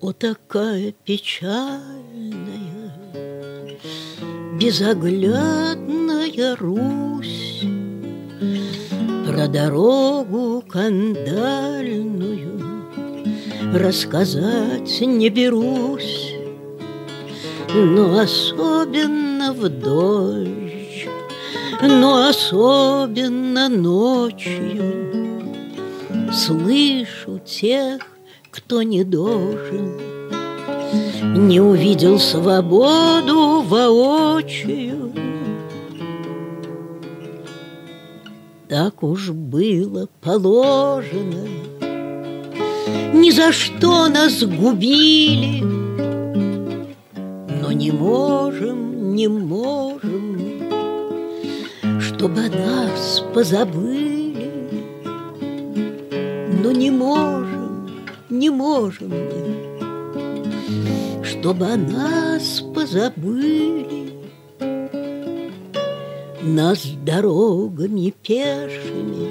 О, такая печальная, безоглядная Русь, про дорогу кандальную рассказать не берусь, но особенно в дождь, но особенно ночью слышу тех, кто не должен, не увидел свободу воочию. Так уж было положено, ни за что нас губили, но не можем, чтобы о нас позабыли, но не можем мы, чтобы о нас позабыли. Нас дорогами пешими,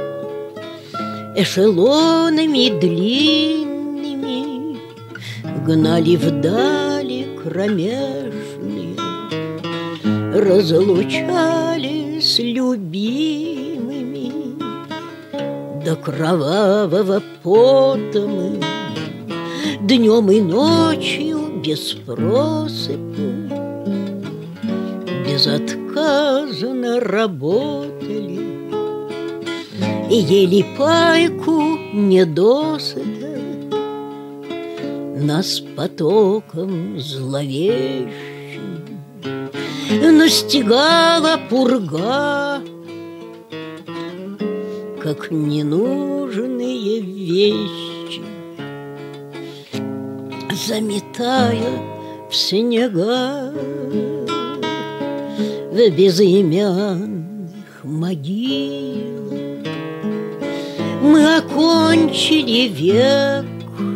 эшелонами длинными гнали вдали кромешные, разлучали с любимыми. До кровавого пота мы днем и ночью без просыпу безотказно работали и ели пайку недосыта. Нас потоком зловещим настигала пурга, как ненужные вещи, заметая в снега, в безымянных могилах. Мы окончили век.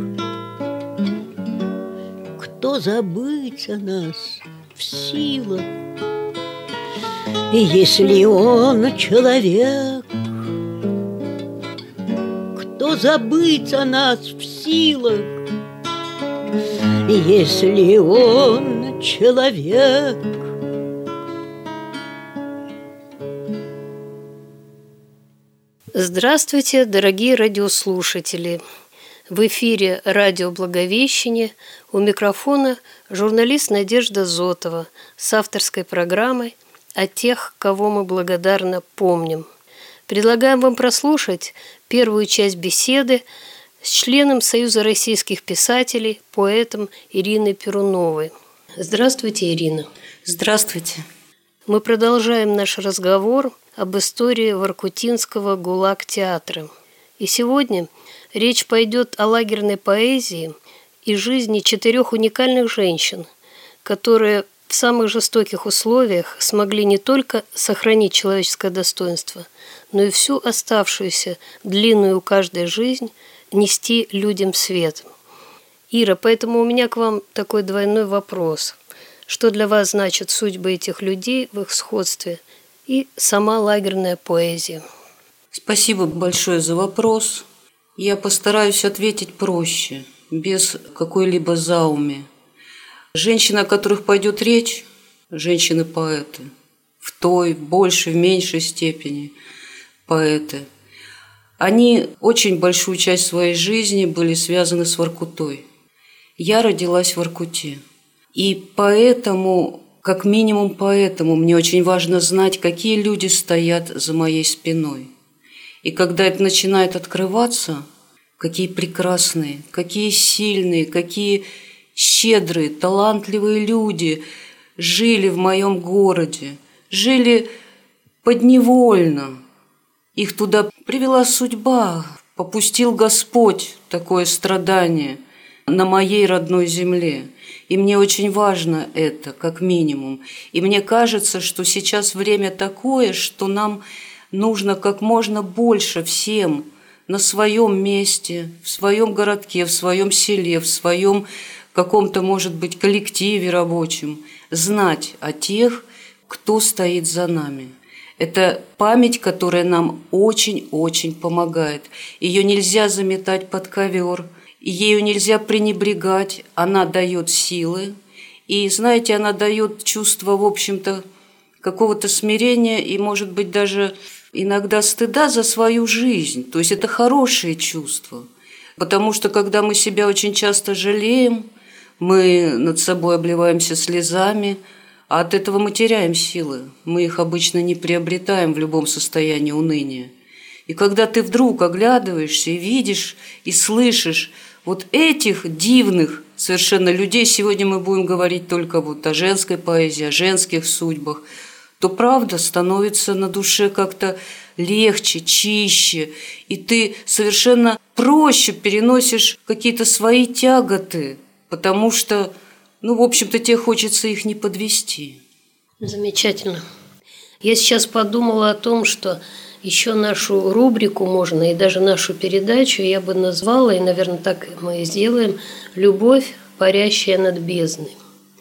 Кто забыть о нас в силах, если он человек? Кто забыть о нас в силах, если он человек? Здравствуйте, дорогие радиослушатели! В эфире радио «Благовещение», у микрофона журналист Надежда Зотова с авторской программой «О тех, кого мы благодарно помним». Предлагаем вам прослушать первую часть беседы с членом Союза российских писателей, поэтом Ириной Перуновой. Здравствуйте, Ирина. Здравствуйте. Мы продолжаем наш разговор об истории воркутинского ГУЛАГ-театра. И сегодня речь пойдет о лагерной поэзии и жизни 4 уникальных женщин, которые в самых жестоких условиях смогли не только сохранить человеческое достоинство, но и всю оставшуюся длинную у каждой жизнь нести людям свет. Ира, поэтому у меня к вам такой двойной вопрос. Что для вас значит судьбы этих людей в их сходстве и сама лагерная поэзия? Спасибо большое за вопрос. Я постараюсь ответить проще, без какой-либо зауми. Женщины, о которых пойдет речь, женщины-поэты, в той, в большей, в меньшей степени поэты, они очень большую часть своей жизни были связаны с Воркутой. Я родилась в Воркуте. И поэтому, как минимум поэтому, мне очень важно знать, какие люди стоят за моей спиной. И когда это начинает открываться, какие прекрасные, какие сильные, какие щедрые, талантливые люди жили в моем городе, жили подневольно. Их туда привела судьба, попустил Господь такое страдание на моей родной земле. И мне очень важно это, как минимум. И мне кажется, что сейчас время такое, что нам нужно как можно больше всем на своем месте, в своем городке, в своем селе, в своем каком-то, может быть, коллективе рабочем знать о тех, кто стоит за нами. Это память, которая нам очень-очень помогает. Ее нельзя заметать под ковер, и ею нельзя пренебрегать, она дает силы. И, знаете, она дает чувство, в общем-то, какого-то смирения и, может быть, даже иногда стыда за свою жизнь. То есть это хорошее чувство. Потому что, когда мы себя очень часто жалеем, мы над собой обливаемся слезами, а от этого мы теряем силы. Мы их обычно не приобретаем в любом состоянии уныния. И когда ты вдруг оглядываешься и видишь, и слышишь вот этих дивных совершенно людей, сегодня мы будем говорить только вот о женской поэзии, о женских судьбах, то правда становится на душе как-то легче, чище, и ты совершенно проще переносишь какие-то свои тяготы, потому что, в общем-то, тебе хочется их не подвести. Замечательно. Я сейчас подумала о том, что еще нашу рубрику можно, и даже нашу передачу я бы назвала, и, наверное, так мы и сделаем, «Любовь, парящая над бездной».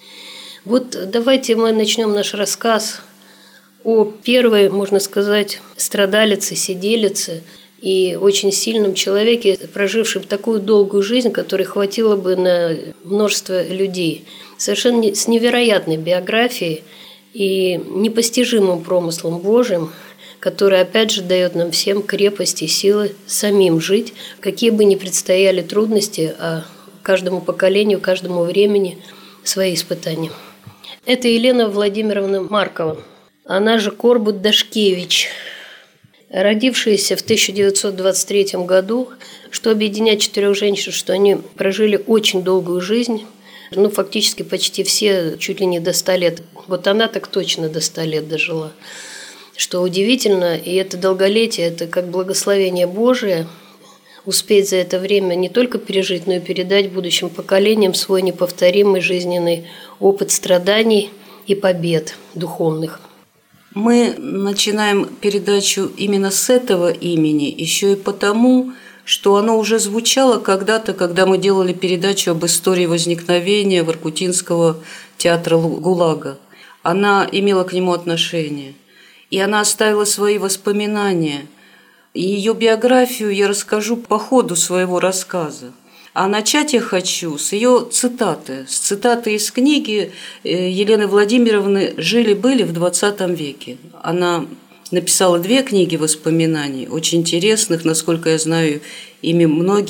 Вот давайте мы начнем наш рассказ о первой, можно сказать, страдалице, сиделице и очень сильном человеке, прожившем такую долгую жизнь, которой хватило бы на множество людей. Совершенно с невероятной биографией и непостижимым промыслом Божьим, который, опять же, дает нам всем крепость и силы самим жить, какие бы ни предстояли трудности, а каждому поколению, каждому времени свои испытания. Это Елена Владимировна Маркова, она же Корбут Дашкевич, родившаяся в 1923 году, что объединяет 4 женщин, что они прожили очень долгую жизнь, фактически почти все чуть ли не до 100 лет. Вот она так точно до 100 лет дожила. Что удивительно, и это долголетие, это как благословение Божие, успеть за это время не только пережить, но и передать будущим поколениям свой неповторимый жизненный опыт страданий и побед духовных. Мы начинаем передачу именно с этого имени, еще и потому, что оно уже звучало когда-то, когда мы делали передачу об истории возникновения Воркутинского театра ГУЛАГа. Она имела к нему отношение. И она оставила свои воспоминания. И ее биографию я расскажу по ходу своего рассказа. А начать я хочу с ее цитаты. С цитаты из книги Елены Владимировны «Жили-были в 20 веке». Она написала 2 книги воспоминаний, очень интересных, насколько я знаю, ими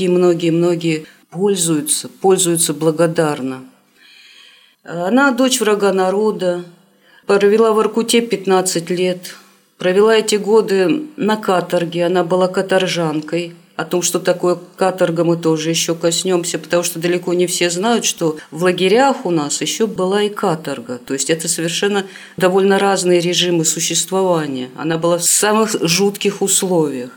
многие пользуются благодарно. Она дочь врага народа, провела в Воркуте 15 лет, провела эти годы на каторге, она была каторжанкой. О том, что такое каторга, мы тоже еще коснемся, потому что далеко не все знают, что в лагерях у нас еще была и каторга. То есть это совершенно довольно разные режимы существования. Она была в самых жутких условиях.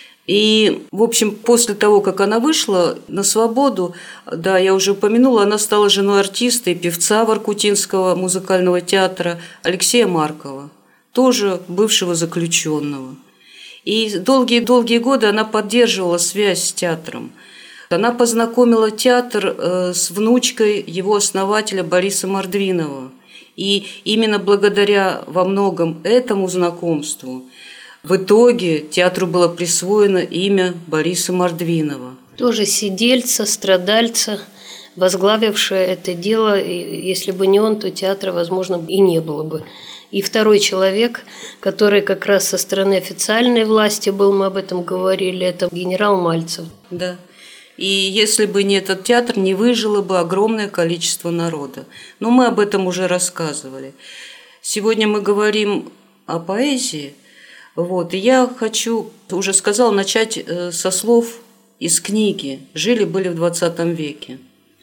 И, в общем, после того, как она вышла на свободу, да, я уже упомянула, она стала женой артиста и певца Воркутинского музыкального театра Алексея Маркова, тоже бывшего заключенного. И долгие годы она поддерживала связь с театром. Она познакомила театр с внучкой его основателя Бориса Мордвинова. И именно благодаря во многом этому знакомству в итоге театру было присвоено имя Бориса Мордвинова. Тоже сидельца, страдальца, возглавившая это дело. И если бы не он, то театра, возможно, и не было бы. И второй человек, который как раз со стороны официальной власти был, мы об этом говорили, это генерал Мальцев. Да. И если бы не этот театр, не выжило бы огромное количество народа. Но мы об этом уже рассказывали. Сегодня мы говорим о поэзии. И я хочу, уже сказала, начать со слов из книги «Жили-были в 20 веке».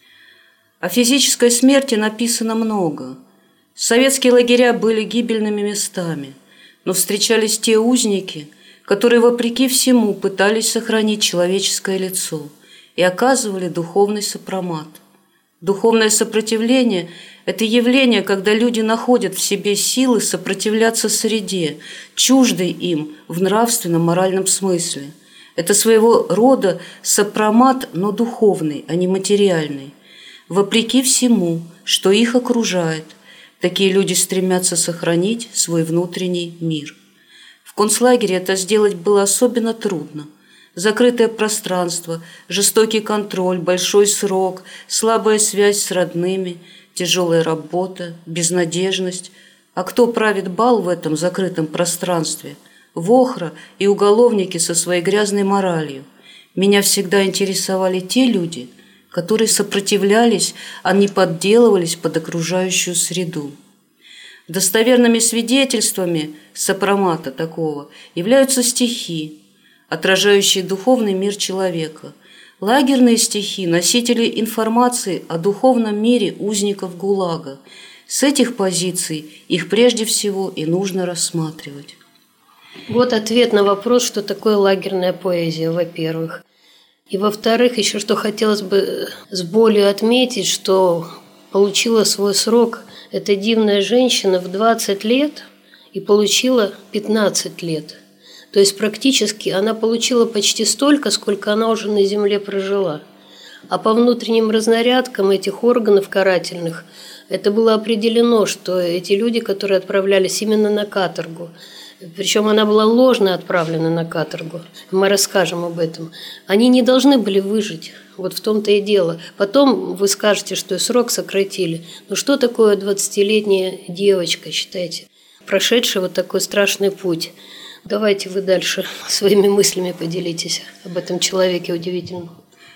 О физической смерти написано много. Советские лагеря были гибельными местами, но встречались те узники, которые, вопреки всему, пытались сохранить человеческое лицо и оказывали духовный сопромат. Духовное сопротивление – это явление, когда люди находят в себе силы сопротивляться среде, чуждой им в нравственно-моральном смысле. Это своего рода сопромат, но духовный, а не материальный. Вопреки всему, что их окружает, такие люди стремятся сохранить свой внутренний мир. В концлагере это сделать было особенно трудно. Закрытое пространство, жестокий контроль, большой срок, слабая связь с родными, тяжелая работа, безнадежность. А кто правит бал в этом закрытом пространстве? Вохра и уголовники со своей грязной моралью. Меня всегда интересовали те люди, которые сопротивлялись, а не подделывались под окружающую среду. Достоверными свидетельствами сопромата такого являются стихи, отражающие духовный мир человека. Лагерные стихи – носители информации о духовном мире узников ГУЛАГа. С этих позиций их прежде всего и нужно рассматривать. Вот ответ на вопрос, что такое лагерная поэзия, во-первых. И во-вторых, еще что хотелось бы с болью отметить, что получила свой срок эта дивная женщина в 20 лет и получила 15 лет. То есть практически она получила почти столько, сколько она уже на земле прожила. А по внутренним разнарядкам этих органов карательных это было определено, что эти люди, которые отправлялись именно на каторгу, причем она была ложно отправлена на каторгу, мы расскажем об этом, они не должны были выжить. Вот в том-то и дело. Потом вы скажете, что и срок сократили. Но что такое 20-летняя девочка, считайте, прошедшая вот такой страшный путь? Давайте вы дальше своими мыслями поделитесь об этом человеке удивительном.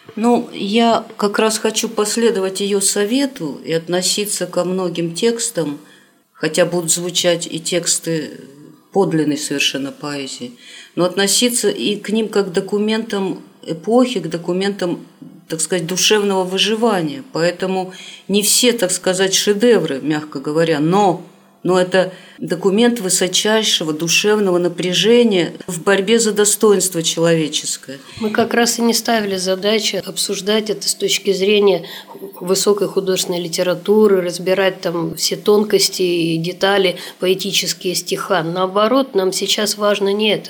Я как раз хочу последовать ее совету и относиться ко многим текстам, хотя будут звучать и тексты подлинной совершенно поэзии, но относиться и к ним как к документам эпохи, к документам, так сказать, душевного выживания. Поэтому не все, так сказать, шедевры, мягко говоря, но это документ высочайшего душевного напряжения в борьбе за достоинство человеческое. Мы как раз и не ставили задачи обсуждать это с точки зрения высокой художественной литературы, разбирать там все тонкости и детали поэтические стиха. Наоборот, нам сейчас важно не это.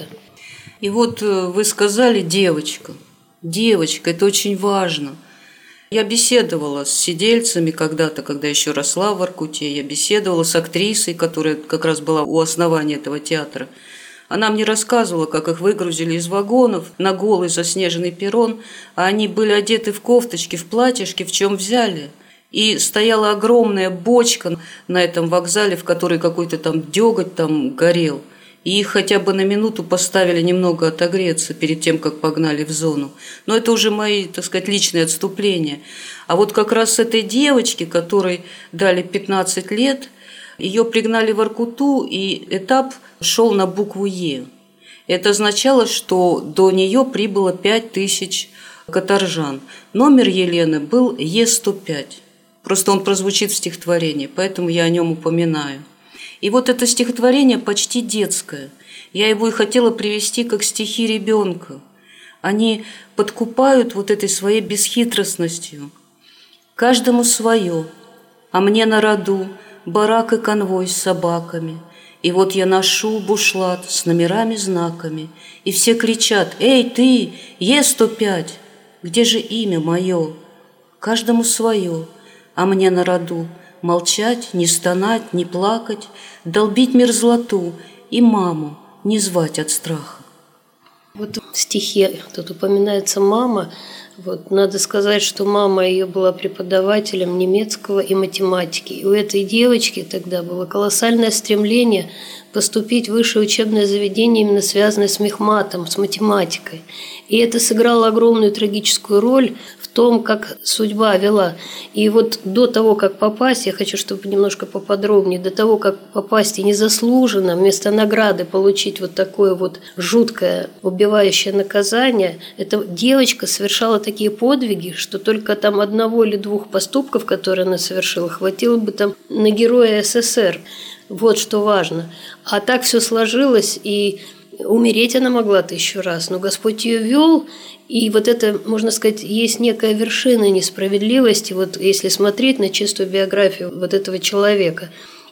И вот вы сказали «девочка». Девочка – это очень важно. Я беседовала с сидельцами когда-то, когда еще росла в Воркуте. Я беседовала с актрисой, которая как раз была у основания этого театра. Она мне рассказывала, как их выгрузили из вагонов на голый заснеженный перрон, а они были одеты в кофточки, в платьишки, в чем взяли. И стояла огромная бочка на этом вокзале, в которой какой-то там деготь там горел. И их хотя бы на минуту поставили немного отогреться перед тем, как погнали в зону. Но это уже мои, так сказать, личные отступления. А вот как раз с этой девочки, которой дали 15 лет, ее пригнали в Воркуту, и этап шел на букву «Е». Это означало, что до нее прибыло 5000 каторжан. Номер Елены был Е105. Просто он прозвучит в стихотворении, поэтому я о нем упоминаю. И вот это стихотворение почти детское. Я его и хотела привести как стихи ребенка. Они подкупают вот этой своей бесхитростностью. Каждому свое, а мне на роду барак и конвой с собаками. И вот я ношу бушлат с номерами-знаками. И все кричат: «Эй, ты, Е105, где же имя мое?» Каждому свое, а мне на роду молчать, не стонать, не плакать, долбить мерзлоту и маму не звать от страха. Вот в стихе тут упоминается мама. Вот надо сказать, что мама ее была преподавателем немецкого и математики. И у этой девочки тогда было колоссальное стремление поступить в высшее учебное заведение, именно связанное с мехматом, с математикой. И это сыграло огромную трагическую роль в том, как судьба вела. И вот до того, как попасть, я хочу, чтобы немножко поподробнее, до того, как попасть и незаслуженно вместо награды получить вот такое вот жуткое убивающее наказание, эта девочка совершала такие подвиги, что только там одного или двух поступков, которые она совершила, хватило бы там на героя СССР. Вот что важно. А так все сложилось, и умереть она могла 1000 раз, но Господь ее вел, и вот это, можно сказать, есть некая вершина несправедливости, вот если смотреть на чистую биографию вот этого человека.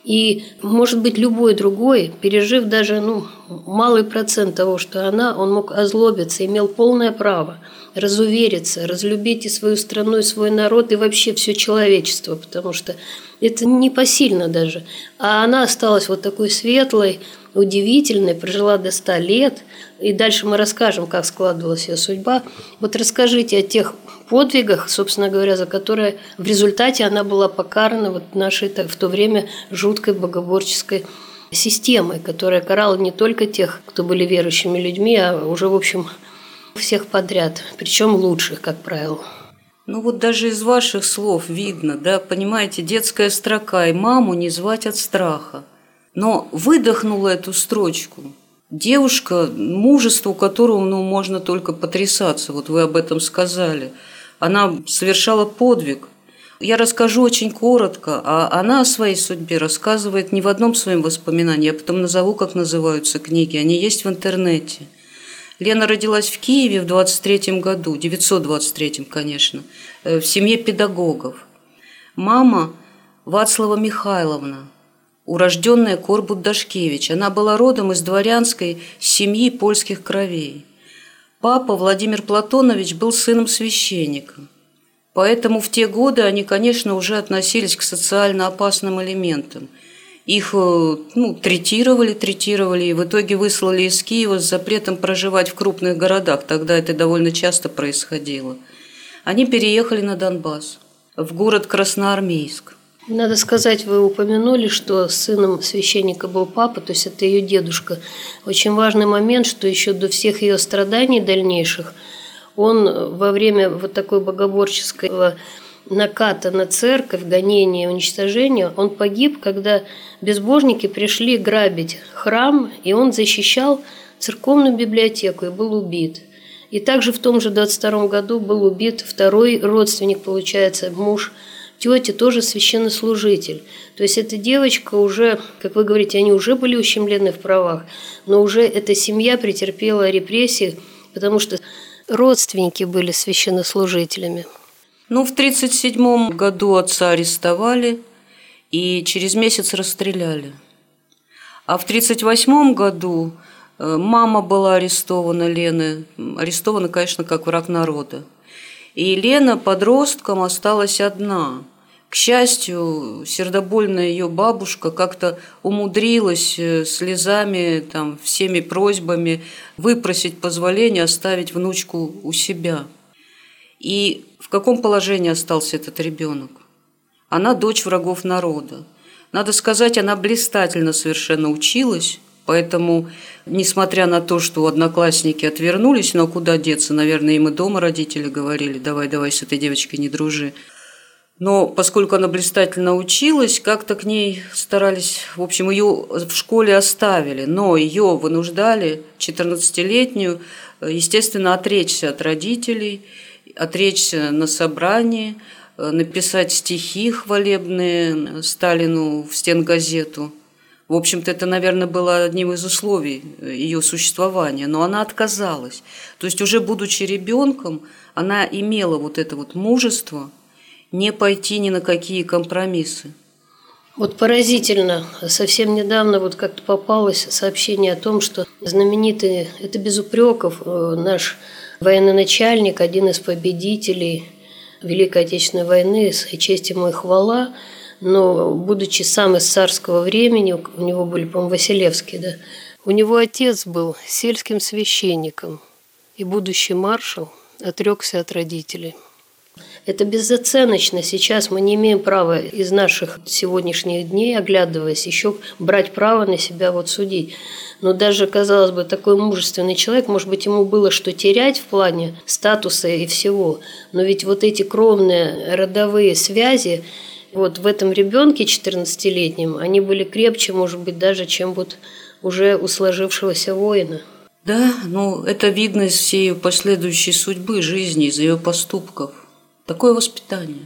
И, может быть, любой другой, пережив даже малый процент того, что он мог озлобиться, имел полное право разувериться, разлюбить и свою страну, и свой народ, и вообще все человечество, потому что это непосильно даже. А она осталась вот такой светлой, удивительной, прожила до 100 лет, и дальше мы расскажем, как складывалась ее судьба. Вот расскажите о тех подвигах, собственно говоря, за которые в результате она была покарана вот нашей в то время жуткой богоборческой системой, которая карала не только тех, кто были верующими людьми, а уже, в общем, всех подряд, причем лучших, как правило. Ну вот даже из ваших слов видно, да, понимаете, детская строка «И маму не звать от страха». Но выдохнула эту строчку девушка, мужеству которого, можно только потрясаться, вот вы об этом сказали. Она совершала подвиг. Я расскажу очень коротко, а она о своей судьбе рассказывает не в одном своем воспоминании, я потом назову, как называются книги, они есть в интернете. Лена родилась в Киеве в 1923 году, 923, конечно, в семье педагогов. Мама Вацлава Михайловна, урожденная Корбут-Дашкевич. Она была родом из дворянской семьи польских кровей. Папа Владимир Платонович был сыном священника. Поэтому в те годы они, конечно, уже относились к социально опасным элементам. Их третировали, и в итоге выслали из Киева с запретом проживать в крупных городах. Тогда это довольно часто происходило. Они переехали на Донбасс, в город Красноармейск. Надо сказать, вы упомянули, что сыном священника был папа, то есть это ее дедушка. Очень важный момент, что еще до всех ее страданий дальнейших он во время вот такой богоборческого наката на церковь, гонения, уничтожения, он погиб, когда безбожники пришли грабить храм, и он защищал церковную библиотеку и был убит. И также в том же 22 году был убит второй родственник, получается, муж тети, тоже священнослужитель. То есть эта девочка уже, как вы говорите, они уже были ущемлены в правах, но уже эта семья претерпела репрессии, потому что родственники были священнослужителями. В 1937 году отца арестовали и через месяц расстреляли. А в 1938 году мама была арестована, Лены, арестована, конечно, как враг народа. И Лена подростком осталась одна. К счастью, сердобольная ее бабушка как-то умудрилась слезами, всеми просьбами выпросить позволение оставить внучку у себя. И в каком положении остался этот ребенок? Она дочь врагов народа. Надо сказать, она блистательно совершенно училась, поэтому, несмотря на то, что одноклассники отвернулись, но куда деться, наверное, им и дома родители говорили, давай с этой девочкой не дружи. Но поскольку она блистательно училась, как-то к ней старались, в общем, ее в школе оставили, но ее вынуждали, 14-летнюю, естественно, отречься от родителей, отречься на собрании, написать стихи хвалебные Сталину в стенгазету. В общем-то, это, наверное, было одним из условий ее существования, но она отказалась. То есть уже будучи ребенком, она имела вот это вот мужество не пойти ни на какие компромиссы. Вот поразительно. Совсем недавно как-то попалось сообщение о том, что знаменитый, это без упреков, наш военачальник, один из победителей Великой Отечественной войны, и честь ему и хвала, но, будучи сам из царского времени, у него были, по-моему, Василевские, да, у него отец был сельским священником, и будущий маршал отрекся от родителей. Это безоценочно. Сейчас мы не имеем права из наших сегодняшних дней, оглядываясь, еще брать право на себя судить. Но даже, казалось бы, такой мужественный человек, может быть, ему было что терять в плане статуса и всего. Но ведь эти кровные родовые связи в этом ребенке 14-летнем, они были крепче, может быть, даже, чем уже у сложившегося воина. Да, это видно из всей ее последующей судьбы, жизни, из ее поступков. Такое воспитание.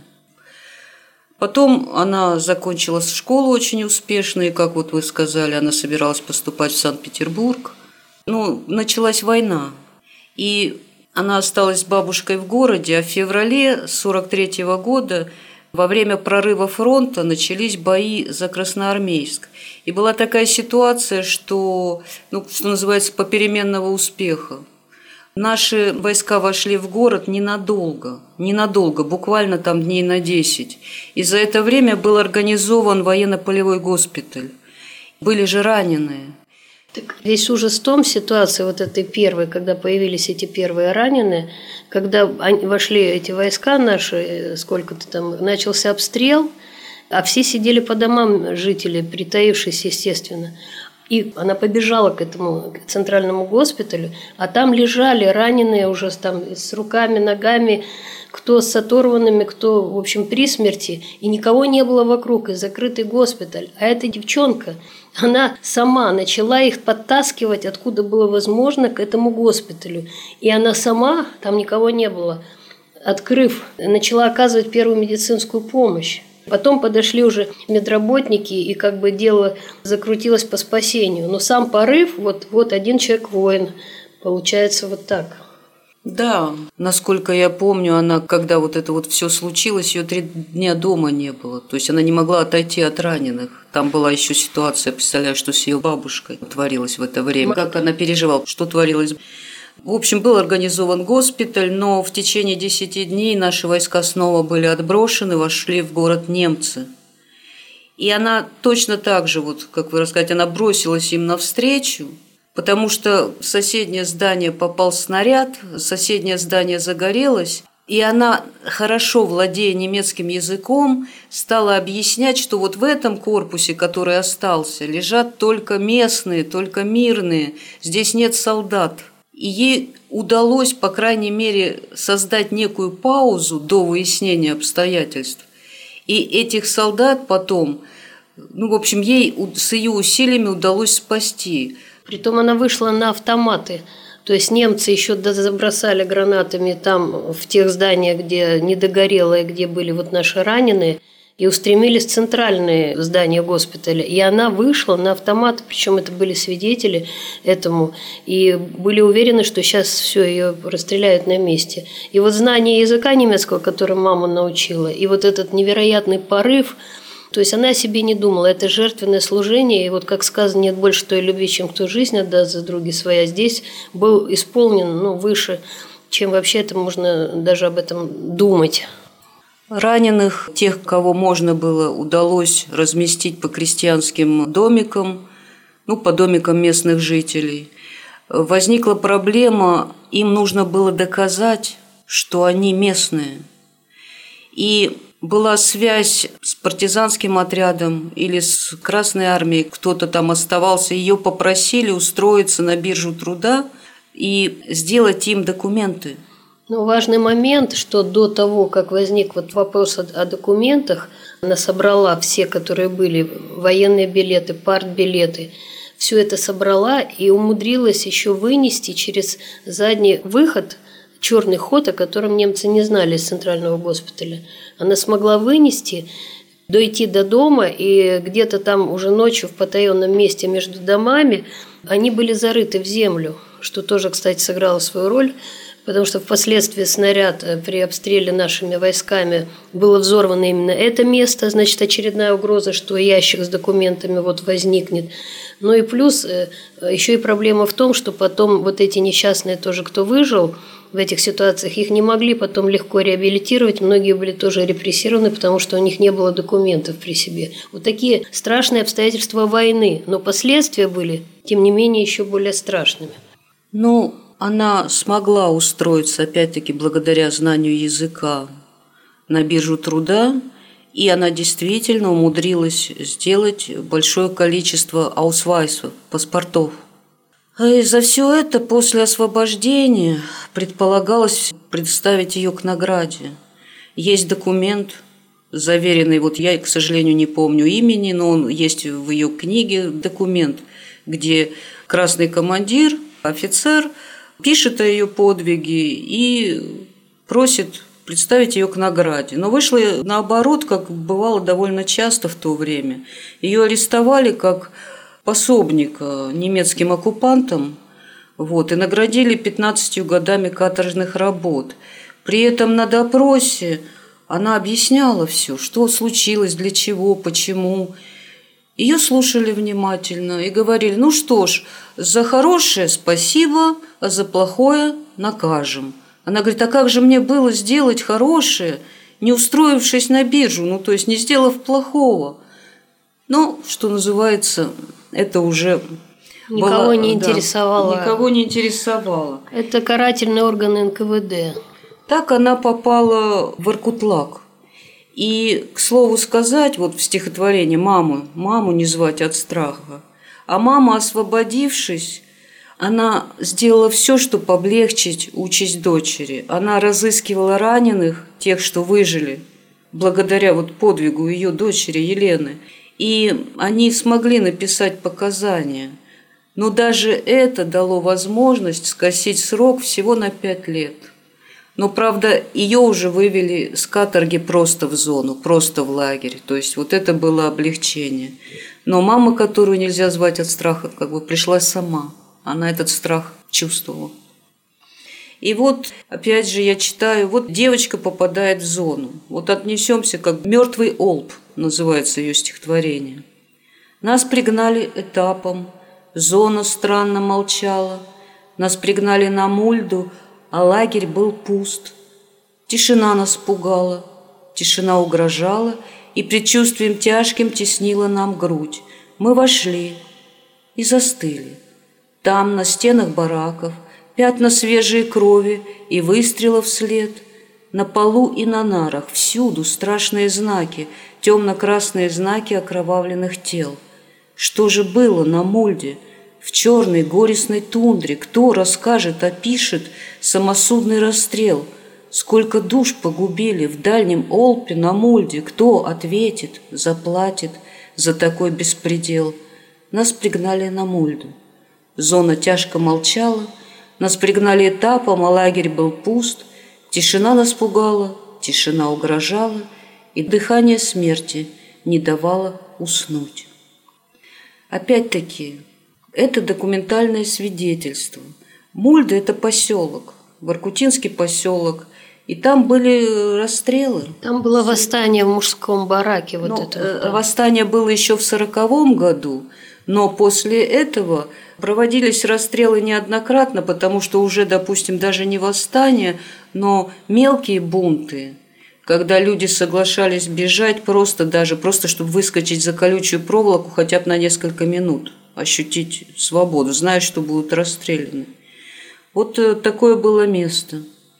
Потом она закончила школу очень успешно, и, как вы сказали, она собиралась поступать в Санкт-Петербург. Началась война, и она осталась с бабушкой в городе, а в феврале 1943 года Во время прорыва фронта начались бои за Красноармейск. И была такая ситуация, что называется, попеременного успеха. Наши войска вошли в город ненадолго, буквально там дней на 10. И за это время был организован военно-полевой госпиталь. Были же раненые. Так весь ужас в том, ситуации вот этой первой, когда появились эти первые раненые, когда вошли эти войска наши, сколько-то там, начался обстрел, а все сидели по домам, жители, притаившись, естественно. И она побежала к этому центральному госпиталю, а там лежали раненые уже там, с руками, ногами, кто с оторванными, кто, в общем, при смерти. И никого не было вокруг, и закрытый госпиталь. А эта девчонка, она сама начала их подтаскивать, откуда было возможно, к этому госпиталю. И она сама, там никого не было, открыв, начала оказывать первую медицинскую помощь. Потом подошли уже медработники, и как бы дело закрутилось по спасению. Но сам порыв, вот один человек воин, получается вот так. Да, насколько я помню, она, когда вот это вот все случилось, ее 3 дня дома не было. То есть она не могла отойти от раненых. Там была еще ситуация, представляю, что с ее бабушкой творилось в это время. Как она переживала, что творилось. В общем, был организован госпиталь, но в течение 10 дней наши войска снова были отброшены, вошли в город немцы. И она точно так же, вот, как вы рассказали, она бросилась им навстречу, потому что в соседнее здание попал снаряд, соседнее здание загорелось, и она, хорошо владея немецким языком, стала объяснять, что вот в этом корпусе, который остался, лежат только местные, только мирные, здесь нет солдат. И ей удалось, по крайней мере, создать некую паузу до выяснения обстоятельств. И этих солдат потом, в общем, ей с ее усилиями удалось спасти. Притом она вышла на автоматы. То есть немцы еще забросали гранатами там, в тех зданиях, где не догорело, и где были вот наши раненые, и устремились в центральные здания госпиталя. И она вышла на автомат, причем это были свидетели этому, и были уверены, что сейчас все, ее расстреляют на месте. И вот знание языка немецкого, которым мама научила, и вот этот невероятный порыв, то есть она о себе не думала, это жертвенное служение, и вот как сказано, нет больше той любви, чем кто жизнь отдаст за други своя. Здесь был исполнен выше, чем вообще это можно даже об этом думать. Раненых, тех, кого можно было, удалось разместить по крестьянским домикам, по домикам местных жителей. Возникла проблема, им нужно было доказать, что они местные. И была связь с партизанским отрядом или с Красной армией, кто-то там оставался, ее попросили устроиться на биржу труда и сделать им документы. Важный момент, что до того, как возник вопрос о документах, она собрала все, которые были, военные билеты, партбилеты, все это собрала и умудрилась еще вынести через задний выход, черный ход, о котором немцы не знали из центрального госпиталя. Она смогла вынести, дойти до дома, и где-то там уже ночью в потаенном месте между домами они были зарыты в землю, что тоже, кстати, сыграло свою роль. Потому что впоследствии снаряд при обстреле нашими войсками было взорвано именно это место, значит, очередная угроза, что ящик с документами возникнет. И плюс еще и проблема в том, что потом эти несчастные тоже, кто выжил в этих ситуациях, их не могли потом легко реабилитировать, многие были тоже репрессированы, потому что у них не было документов при себе. Вот такие страшные обстоятельства войны, но последствия были, тем не менее, еще более страшными. Она смогла устроиться, опять-таки, благодаря знанию языка на биржу труда, и она действительно умудрилась сделать большое количество аусвайсов, паспортов. И за все это после освобождения предполагалось представить ее к награде. Есть документ, заверенный, я, к сожалению, не помню имени, но он есть в ее книге, документ, где красный командир, офицер, пишет о ее подвиге и просит представить ее к награде. Но вышло наоборот, как бывало довольно часто в то время. Ее арестовали как пособника немецким оккупантам и наградили 15 годами каторжных работ. При этом на допросе Она объясняла все, что случилось, для чего, почему. Ее слушали внимательно и говорили: ну что ж, за хорошее спасибо, а за плохое накажем. Она говорит: а как же мне было сделать хорошее, не устроившись на биржу, ну то есть не сделав плохого? Ну, что называется, это уже... Никого не интересовало. Да, никого не интересовало. Это карательный орган НКВД. Так она попала в Воркутлак. И, к слову сказать, вот в стихотворении «Маму не звать от страха», а мама, освободившись, она сделала все, чтобы облегчить участь дочери. Она разыскивала раненых, тех, что выжили, благодаря вот подвигу ее дочери Елены. И они смогли написать показания. Но даже это дало возможность скосить срок всего на 5 лет. Но, правда, ее уже вывели с каторги просто в зону, просто в лагерь. То есть вот это было облегчение. Но мама, которую нельзя звать от страха, как бы пришла сама. Она этот страх чувствовала. И вот, опять же, я читаю, вот девочка попадает в зону. Вот отнесемся, как «Мертвый олб» называется ее стихотворение. Нас пригнали этапом, зона странно молчала. Нас пригнали на Мульду, а лагерь был пуст. Тишина нас пугала, тишина угрожала, и предчувствием тяжким теснила нам грудь. Мы вошли и застыли. Там, на стенах бараков, пятна свежей крови и выстрелов след. На полу и на нарах всюду страшные знаки, темно-красные знаки окровавленных тел. Что же было на Мульде, в черной горестной тундре? Кто расскажет, опишет самосудный расстрел? Сколько душ погубили в дальнем Олпе на Мульде? Кто ответит, заплатит за такой беспредел? Нас пригнали на Мульду. Зона тяжко молчала, нас пригнали этапом, а лагерь был пуст. Тишина нас пугала, тишина угрожала, и дыхание смерти не давало уснуть. Опять-таки, это документальное свидетельство. Мульда – это поселок, воркутинский поселок, и там были расстрелы. Там было восстание в мужском бараке. Восстание было еще в 1940 году, но после этого проводились расстрелы неоднократно, потому что уже, допустим, даже не восстание, но мелкие бунты, когда люди соглашались бежать просто чтобы выскочить за колючую проволоку хотя бы на несколько минут, ощутить свободу, зная, что будут расстреляны. Вот такое было место.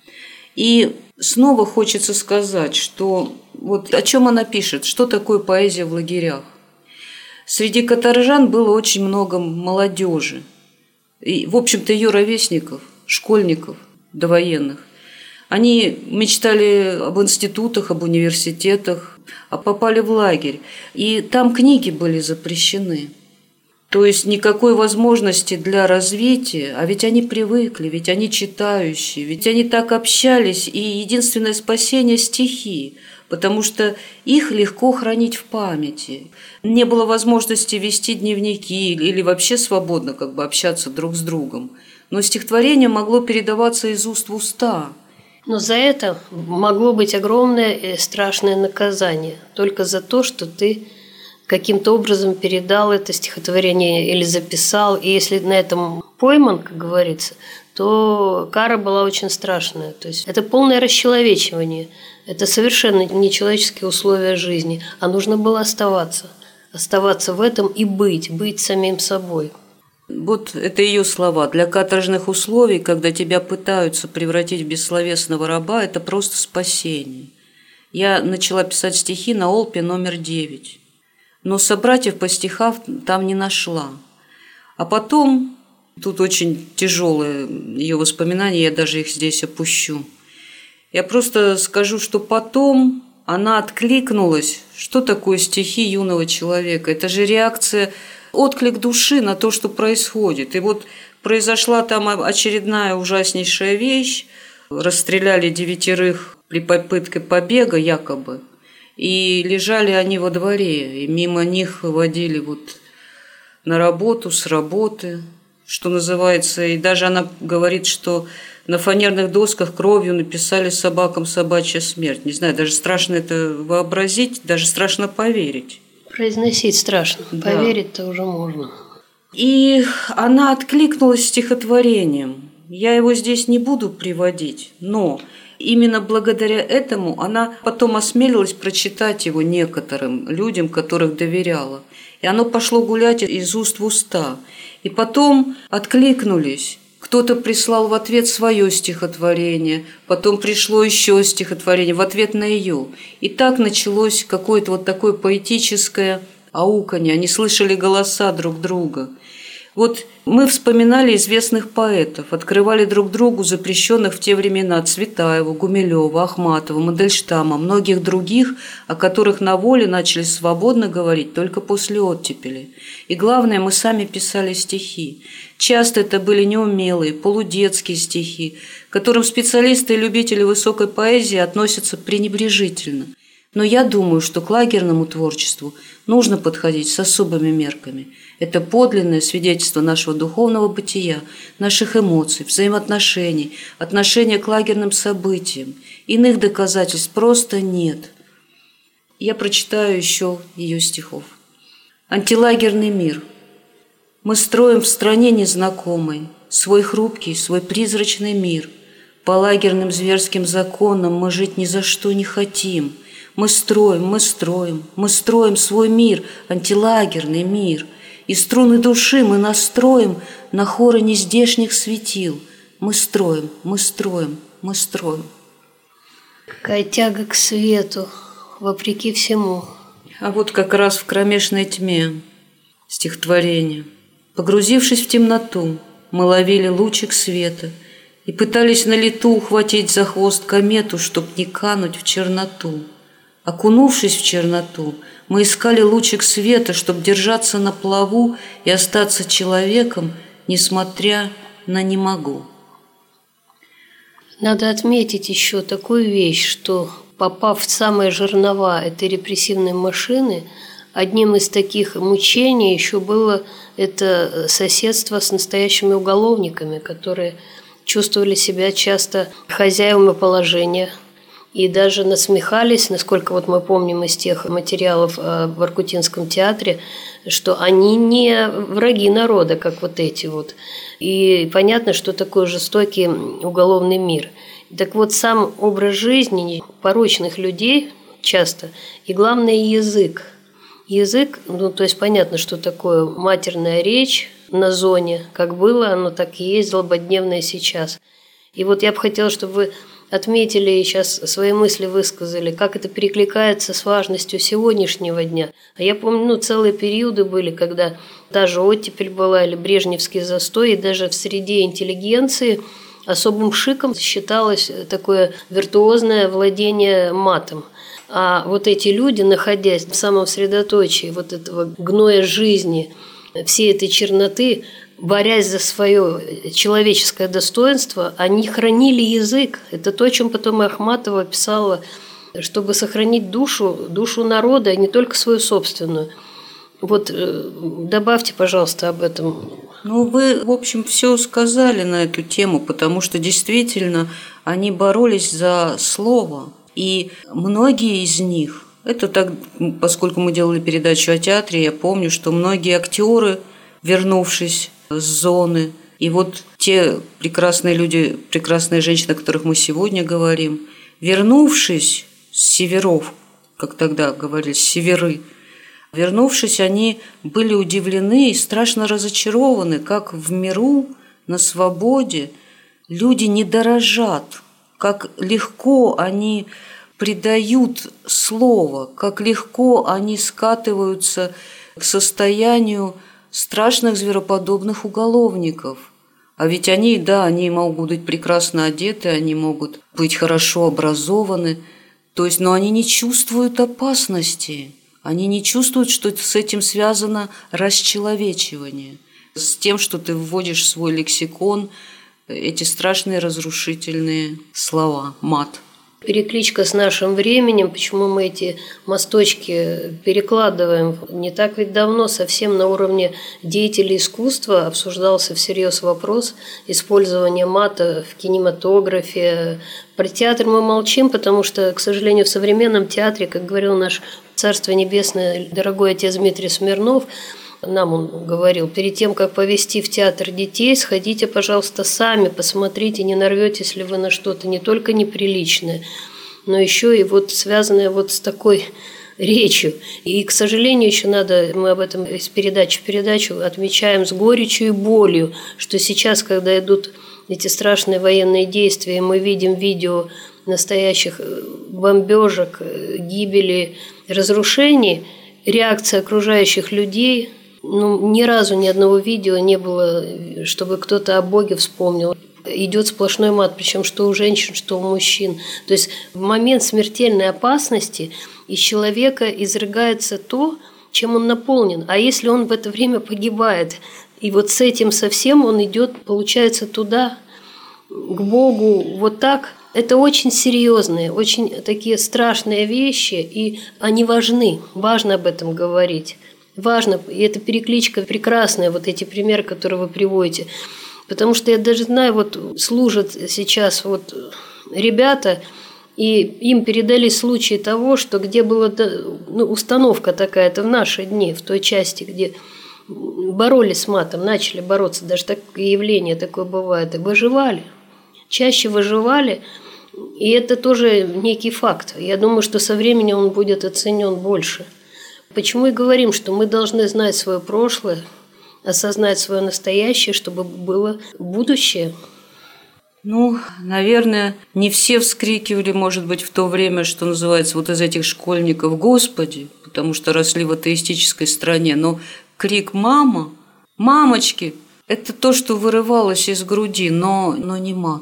И снова хочется сказать, что вот о чем она пишет, что такое поэзия в лагерях. Среди каторжан было очень много молодежи, и, в общем-то, ее ровесников, школьников довоенных. Они мечтали об институтах, об университетах, а попали в лагерь. И там книги были запрещены. То есть никакой возможности для развития, а ведь они привыкли, ведь они читающие, ведь они так общались, и единственное спасение – стихи, потому что их легко хранить в памяти. Не было возможности вести дневники или вообще свободно общаться друг с другом. Но стихотворение могло передаваться из уст в уста. Но за это могло быть огромное и страшное наказание. Только за то, что ты каким-то образом передал это стихотворение или записал. И если на этом пойман, как говорится, то кара была очень страшная. То есть это полное расчеловечивание. Это совершенно нечеловеческие условия жизни. А нужно было оставаться в этом и быть самим собой. Вот это ее слова. Для каторжных условий, когда тебя пытаются превратить в бессловесного раба, это просто спасение. Я начала писать стихи на Олпе номер 9. Но собратьев по стихам там не нашла. А потом, тут очень тяжелые ее воспоминания, я даже их здесь опущу. Я просто скажу, что потом она откликнулась. Что такое стихи юного человека? Это же реакция, отклик души на то, что происходит. И вот произошла там очередная ужаснейшая вещь. Расстреляли 9 при попытке побега якобы. И лежали они во дворе, и мимо них водили на работу, с работы, что называется. И даже она говорит, что на фанерных досках кровью написали собакам собачья смерть. Не знаю, даже страшно это вообразить, даже страшно поверить. Произносить страшно, Да. поверить-то уже можно. И она откликнулась стихотворением. Я его здесь не буду приводить, но именно благодаря этому она потом осмелилась прочитать его некоторым людям, которых доверяла. И оно пошло гулять из уст в уста. И потом откликнулись. Кто-то прислал в ответ свое стихотворение, потом пришло еще стихотворение в ответ на ее. И так началось какое-то вот такое поэтическое ауканье. Они слышали голоса друг друга. Вот мы вспоминали известных поэтов, открывали друг другу запрещенных в те времена Цветаева, Гумилева, Ахматова, Мандельштама, многих других, о которых на воле начали свободно говорить только после оттепели. И главное, мы сами писали стихи. Часто это были неумелые, полудетские стихи, к которым специалисты и любители высокой поэзии относятся пренебрежительно. Но я думаю, что к лагерному творчеству нужно подходить с особыми мерками. Это подлинное свидетельство нашего духовного бытия, наших эмоций, взаимоотношений, отношения к лагерным событиям. Иных доказательств просто нет. Я прочитаю еще ее стихов. Антилагерный мир. Мы строим в стране незнакомой свой хрупкий, свой призрачный мир. По лагерным зверским законам мы жить ни за что не хотим. Мы строим свой мир, антилагерный мир. И струны души мы настроим на хоры нездешних светил. Мы строим. Какая тяга к свету, вопреки всему. А вот как раз в кромешной тьме стихотворение. Погрузившись в темноту, мы ловили лучик света и пытались на лету ухватить за хвост комету, чтоб не кануть в черноту. Окунувшись в черноту, мы искали лучик света, чтобы держаться на плаву и остаться человеком, несмотря на «не могу». Надо отметить еще такую вещь, что, попав в самые жернова этой репрессивной машины, одним из таких мучений еще было это соседство с настоящими уголовниками, которые чувствовали себя часто хозяевами положения, и даже насмехались, насколько вот мы помним из тех материалов в Воркутинском театре, что они не враги народа, как вот эти вот. И понятно, что такой жестокий уголовный мир. Так вот, сам образ жизни порочных людей часто, и главное язык. Язык, то есть понятно, что такое матерная речь на зоне, как было, оно так и есть, злободневное сейчас. И вот я бы хотела, чтобы вы отметили и сейчас свои мысли высказали, как это перекликается с важностью сегодняшнего дня. А я помню, целые периоды были, когда даже оттепель была или брежневский застой, и даже в среде интеллигенции особым шиком считалось такое виртуозное владение матом. А вот эти люди, находясь в самом средоточии вот этого гноя жизни, всей этой черноты, борясь за свое человеческое достоинство, они хранили язык. Это то, о чем потом и Ахматова писала, чтобы сохранить душу народа, а не только свою собственную. Вот добавьте, пожалуйста, об этом. Вы, в общем, все сказали на эту тему, потому что действительно они боролись за слово. И многие из них, это так, поскольку мы делали передачу о театре, я помню, что многие актеры, вернувшись с зоны, и вот те прекрасные люди, прекрасные женщины, о которых мы сегодня говорим, вернувшись с северов, как тогда говорили, с северы, вернувшись, они были удивлены и страшно разочарованы, как в миру, на свободе люди не дорожат, как легко они предают слово, как легко они скатываются к состоянию страшных звероподобных уголовников. А ведь они могут быть прекрасно одеты, они могут быть хорошо образованы, но они не чувствуют опасности, они не чувствуют, что с этим связано расчеловечивание, с тем, что ты вводишь в свой лексикон эти страшные разрушительные слова, мат. перекличка с нашим временем, почему мы эти мосточки перекладываем. Не так ведь давно совсем на уровне деятелей искусства обсуждался всерьез вопрос использования мата в кинематографе. Про театр мы молчим, потому что, к сожалению, в современном театре, как говорил наш Царство Небесное дорогой отец Дмитрий Смирнов, нам он говорил, перед тем, как повести в театр детей, сходите, пожалуйста, сами, посмотрите, не нарветесь ли вы на что-то не только неприличное, но еще и вот связанное вот с такой речью. И, к сожалению, еще надо, мы об этом из передачи в передачу отмечаем с горечью и болью, что сейчас, когда идут эти страшные военные действия, мы видим видео настоящих бомбежек, гибели, разрушений, реакция окружающих людей. Ни разу ни одного видео не было, чтобы кто-то о Боге вспомнил. Идет сплошной мат, причем что у женщин, что у мужчин. То есть в момент смертельной опасности из человека изрыгается то, чем он наполнен. А если он в это время погибает, и вот с этим совсем он идет, получается, туда, к Богу, вот так, это очень серьезные, очень такие страшные вещи, и они важны. Важно об этом говорить. Важно, и эта перекличка прекрасная, вот эти примеры, которые вы приводите. Потому что я даже знаю, вот служат сейчас вот ребята, и им передали случаи того, что где была установка такая-то в наши дни, в той части, где боролись с матом, начали бороться, даже такое явление такое бывает, и выживали. Чаще выживали, и это тоже некий факт. Я думаю, что со временем он будет оценен больше. Почему и говорим, что мы должны знать свое прошлое, осознать свое настоящее, чтобы было будущее. Наверное, не все вскрикивали, может быть, в то время, что называется, вот из этих школьников «Господи», потому что росли в атеистической стране, но крик «Мама! Мамочки!» – это то, что вырывалось из груди, но не мат.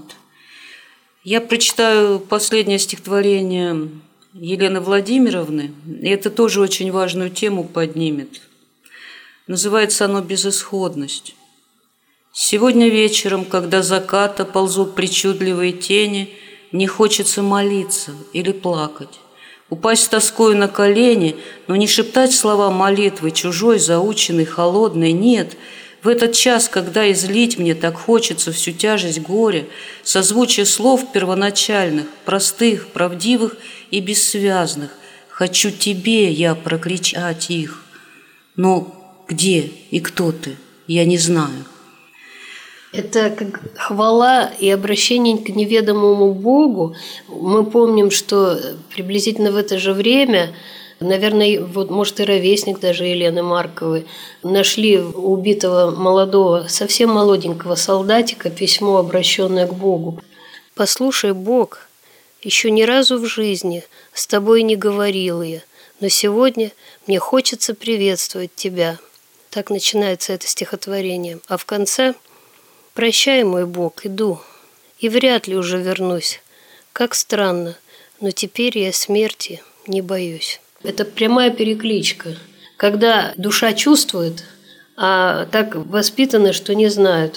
Я прочитаю последнее стихотворение Елены Владимировны, и это тоже очень важную тему поднимет. Называется оно «Безысходность». Сегодня вечером, когда заката ползут причудливые тени, мне хочется молиться или плакать, упасть с тоскою на колени, но не шептать слова молитвы чужой, заученной, холодной, нет. В этот час, когда излить мне так хочется всю тяжесть горя, созвучие слов первоначальных, простых, правдивых и бессвязных, хочу тебе я прокричать их. Но где и кто ты, я не знаю. Это как хвала и обращение к неведомому Богу. Мы помним, что приблизительно в это же время, наверное, вот, может, и ровесник даже Елены Марковой, нашли у убитого молодого, совсем молоденького солдатика письмо, обращенное к Богу. «Послушай, Бог, еще ни разу в жизни с тобой не говорил я, но сегодня мне хочется приветствовать тебя». Так начинается это стихотворение. А в конце: «Прощай, мой Бог, иду, и вряд ли уже вернусь. Как странно, но теперь я смерти не боюсь». Это прямая перекличка, когда душа чувствует, а так воспитаны, что не знают.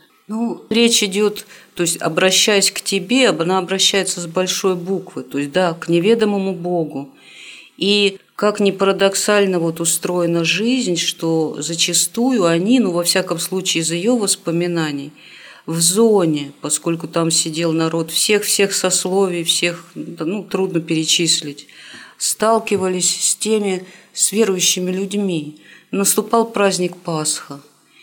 Речь идет, то есть, обращаясь к тебе, она обращается с большой буквы, то есть, да, к неведомому Богу. И как ни парадоксально вот устроена жизнь, что зачастую они, во всяком случае из ее воспоминаний, в зоне, поскольку там сидел народ всех сословий, всех, трудно перечислить, сталкивались с верующими людьми. Наступал праздник Пасха.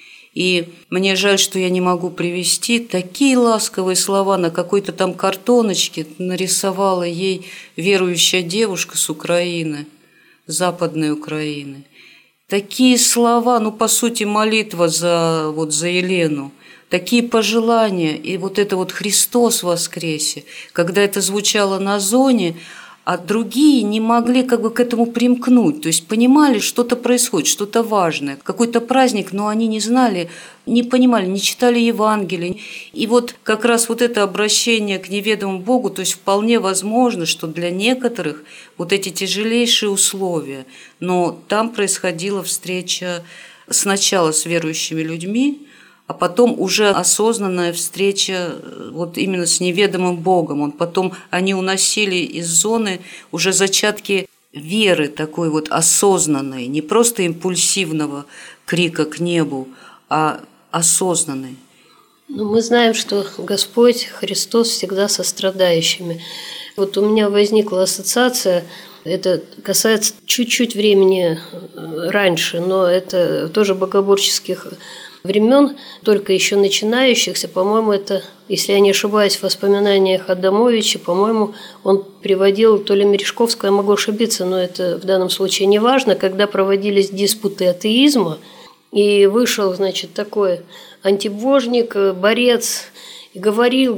И мне жаль, что я не могу привести такие ласковые слова. На какой-то там картоночке нарисовала ей верующая девушка с Украины, Западной Украины. Такие слова, по сути, молитва за Елену. Такие пожелания, и вот это вот «Христос воскресе», когда это звучало на зоне, а другие не могли к этому примкнуть, то есть понимали, что-то происходит, что-то важное, какой-то праздник, но они не знали, не понимали, не читали Евангелие. И вот как раз вот это обращение к неведомому Богу, то есть вполне возможно, что для некоторых вот эти тяжелейшие условия, но там происходила встреча сначала с верующими людьми, а потом уже осознанная встреча вот именно с неведомым Богом. Потом они уносили из зоны уже зачатки веры такой вот осознанной, не просто импульсивного крика к небу, а осознанной. Но мы знаем, что Господь, Христос всегда со страдающими. Вот у меня возникла ассоциация, это касается чуть-чуть времени раньше, но это тоже богоборческих времен, только еще начинающихся. По-моему, это, если я не ошибаюсь, в воспоминаниях Адамовича, по-моему, он приводил то ли Мережковского, я могу ошибиться, но это в данном случае не важно, когда проводились диспуты атеизма, и вышел, значит, такой антибожник, борец, и говорил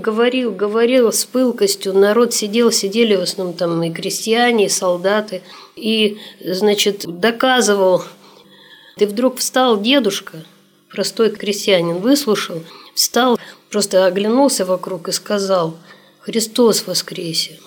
с пылкостью. Народ сидели в основном там и крестьяне, и солдаты, и, значит, доказывал. И вдруг встал дедушка, простой крестьянин, выслушал, встал, просто оглянулся вокруг и сказал: «Христос воскресе!»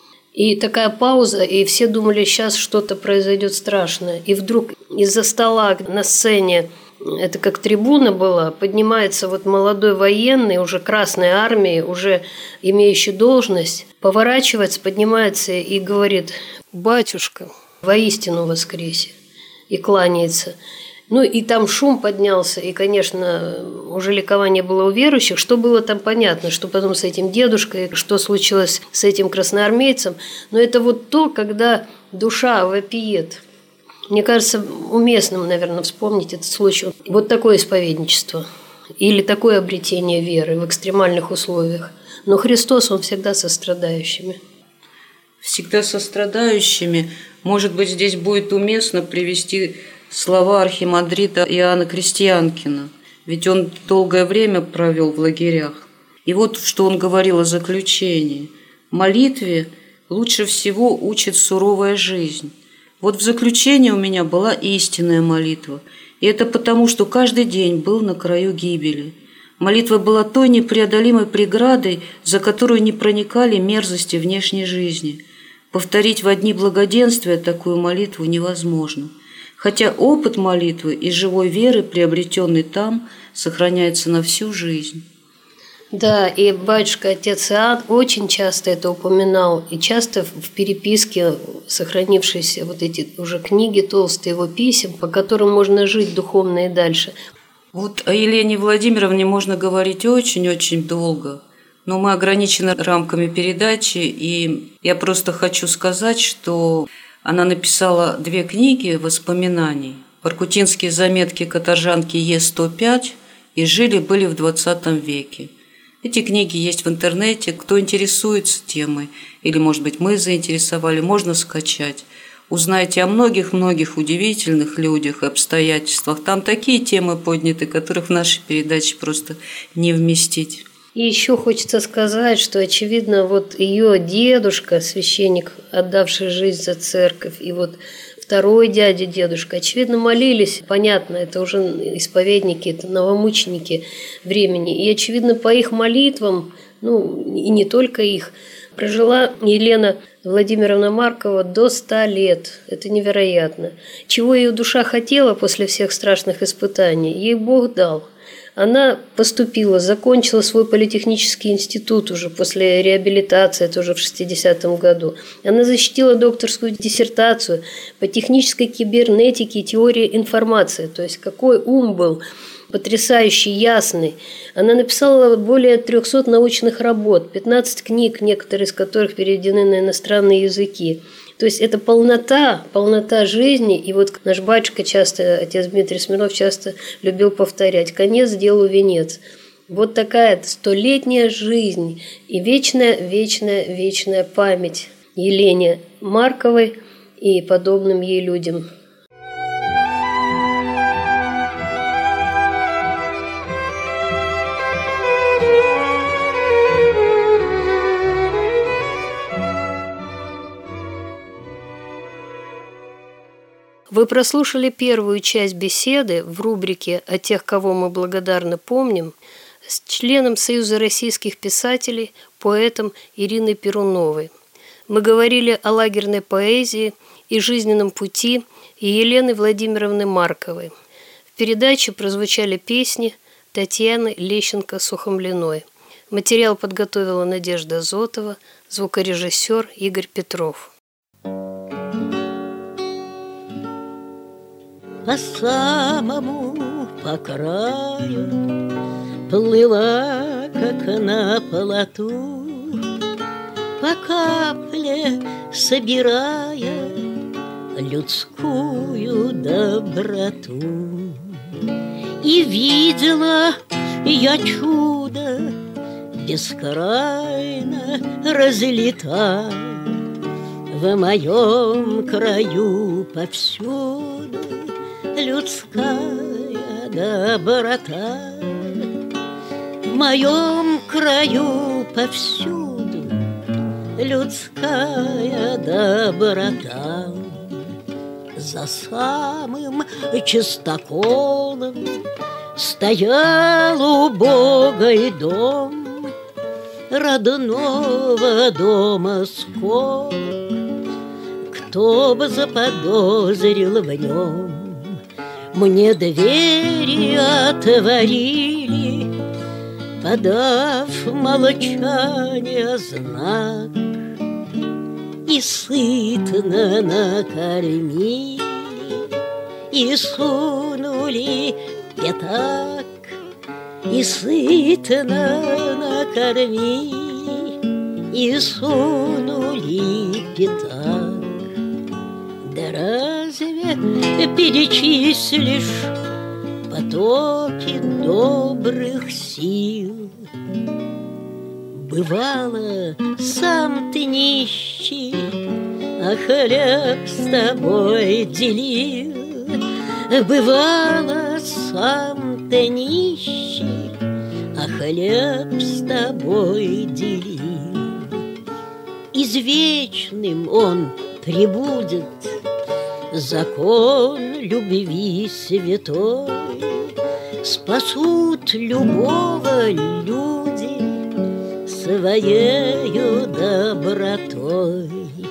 И такая пауза, и все думали, сейчас что-то произойдет страшное. И вдруг из-за стола на сцене, это как трибуна была, поднимается вот молодой военный, уже Красной Армии, уже имеющий должность, поворачивается, поднимается и говорит: «Батюшка, воистину воскресе!» И кланяется. Ну и там шум поднялся, и, конечно, уже ликование было у верующих. Что было там понятно, что потом с этим дедушкой, что случилось с этим красноармейцем. Но это вот то, когда душа вопиет. Мне кажется, уместным, наверное, вспомнить этот случай. Вот такое исповедничество или такое обретение веры в экстремальных условиях. Но Христос, Он всегда со страдающими. Всегда со страдающими. Может быть, здесь будет уместно привести слова архимандрита Иоанна Крестьянкина. Ведь он долгое время провел в лагерях. И вот что он говорил о заключении. «Молитве лучше всего учит суровая жизнь. Вот в заключении у меня была истинная молитва. И это потому, что каждый день был на краю гибели. Молитва была той непреодолимой преградой, за которую не проникали мерзости внешней жизни. Повторить в одни благоденствия такую молитву невозможно. Хотя опыт молитвы и живой веры, приобретенный там, сохраняется на всю жизнь». Да, и батюшка, отец Иоанн очень часто это упоминал, и часто в переписке сохранившиеся вот эти уже книги толстые его писем, по которым можно жить духовно и дальше. Вот о Елене Владимировне можно говорить очень-очень долго, но мы ограничены рамками передачи, и я просто хочу сказать, что она написала 2 книги воспоминаний: «Воркутинские заметки каторжанки Е-105» и «Жили-были в 20 веке». Эти книги есть в интернете. Кто интересуется темой, или, может быть, мы заинтересовали, можно скачать. Узнайте о многих-многих удивительных людях и обстоятельствах. Там такие темы подняты, которых в нашей передаче просто не вместить. И еще хочется сказать, что, очевидно, вот ее дедушка, священник, отдавший жизнь за церковь, и вот второй дедушка, очевидно, молились. Понятно, это уже исповедники, это новомученики времени. И, очевидно, по их молитвам, и не только их, прожила Елена Владимировна Маркова до 100 лет. Это невероятно. Чего ее душа хотела после всех страшных испытаний, ей Бог дал. Она поступила, закончила свой политехнический институт уже после реабилитации, тоже в 60-м году. Она защитила докторскую диссертацию по технической кибернетике и теории информации. То есть какой ум был потрясающий, ясный. Она написала более 300 научных работ, 15 книг, некоторые из которых переведены на иностранные языки. То есть это полнота жизни. И вот наш батюшка часто, отец Дмитрий Смирнов, часто любил повторять: конец делу венец. Вот такая 100-летняя жизнь и вечная память Елене Марковой и подобным ей людям. Вы прослушали первую часть беседы в рубрике «О тех, кого мы благодарно помним» с членом Союза российских писателей, поэтом Ириной Перуновой. Мы говорили о лагерной поэзии и жизненном пути Елены Владимировны Марковой. В передаче прозвучали песни, Татьяны Лещенко-Сухомлиной. Материал подготовила Надежда Зотова, звукорежиссер Игорь Петров. По самому по краю плыла, как на плоту, по капле собирая людскую доброту. И видела я чудо бескрайно разлета в моем краю повсюду людская доброта. В моем краю повсюду людская доброта. За самым чистоколом стоял убогой дом родного дома сколок. Кто бы заподозрил в нем? Мне двери отворили, подав молчание знак, и сытно накормили, и сунули пятак, и сытно накормили, и сунули пятак. Да разве перечислишь потоки добрых сил? Бывало, сам ты нищий, а хлеб с тобой делил. Бывало, сам ты нищий, а хлеб с тобой делил. Извечным он пребудет закон любви святой. Спасут любого люди своею добротой.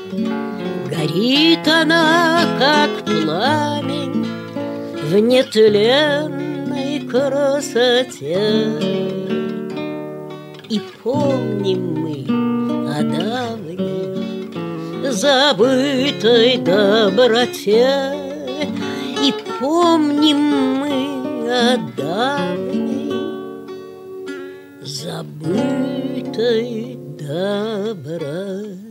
Горит она, как пламень, в нетленной красоте. И помним мы о давней забытой доброте, и помним мы о давней забытой доброте.